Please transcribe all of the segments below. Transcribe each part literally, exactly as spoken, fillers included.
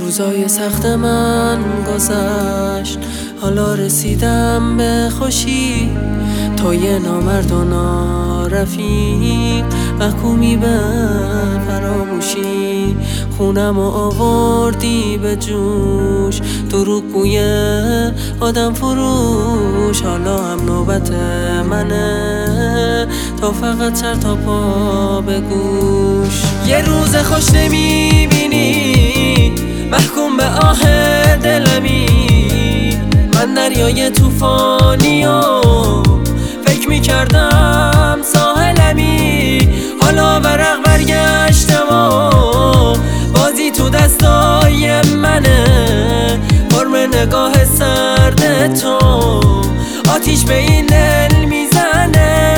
روزای سخت من گذشت، حالا رسیدم به خوشی. تو یه نامرد و نارفیق، محکومی به فراموشی. خونم و آوردی به جوش، دروغگوی آدم فروش. حالا هم نوبت منه، تا فقط سر تا پا به گوش. یه روز خوش نمیبینی، محکوم به آه دلمی. من دریای توفانی و فکر میکردم ساحلمی. حالا ورق برگشته و بازی تو دستای منه. فرم نگاه سرد تو آتیش به این دل میزنه.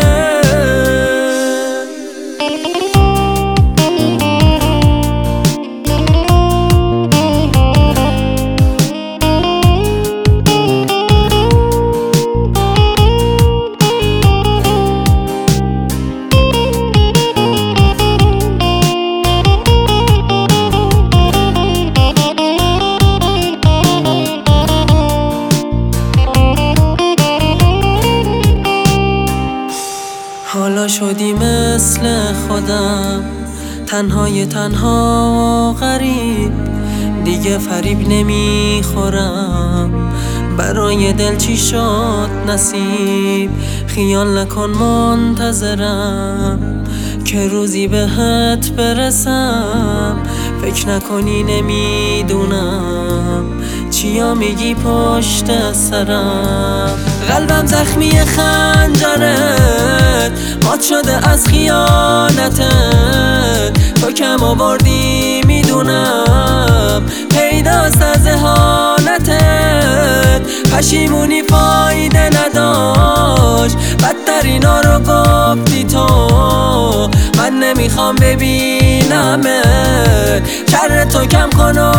حالا شدی مثل خودم، تنهای تنها غریب. دیگه فریب نمیخورم، برای دل چی شد نصیب. خیال نکن منتظرم که روزی بهت برسم. فکر نکنی نمیدونم چیا میگی پشت سرم. قلبم زخمی خنجرت، مات شده از خیانتت. تو کم آوردی میدونم، پیداست از اهانتت. پشیمونی فایده نداشت، بدتر اینا رو گفتی تو. من نمیخوام ببینمت، شر تو کم کن و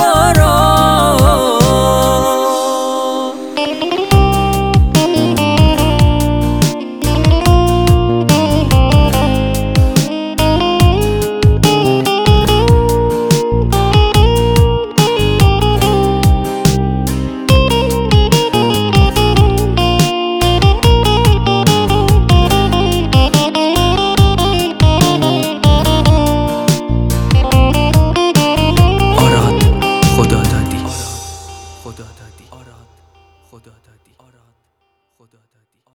برو. خدا دادی.